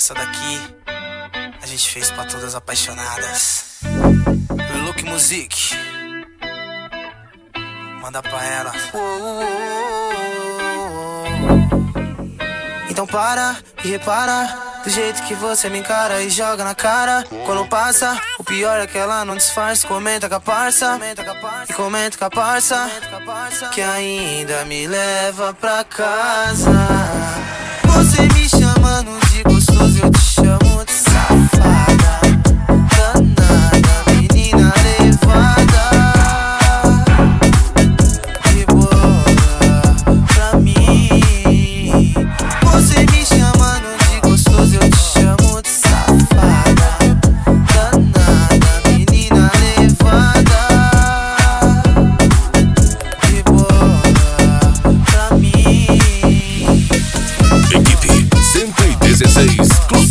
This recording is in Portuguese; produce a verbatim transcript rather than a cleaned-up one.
Essa daqui a gente fez pra todas apaixonadas. Look Music, manda pra ela. Então para e repara do jeito que você me encara e joga na cara. Quando passa, o pior é que ela não disfarça. Comenta com a parça e comenta com a parça, que ainda me leva pra casa. Você me chamando de gostoso, eu te chamo de safada, danada, menina levada, de boa pra mim. Você me chamando de gostoso, eu te chamo de safada, danada, menina levada, de boa pra mim. Equipe cento e dezesseis.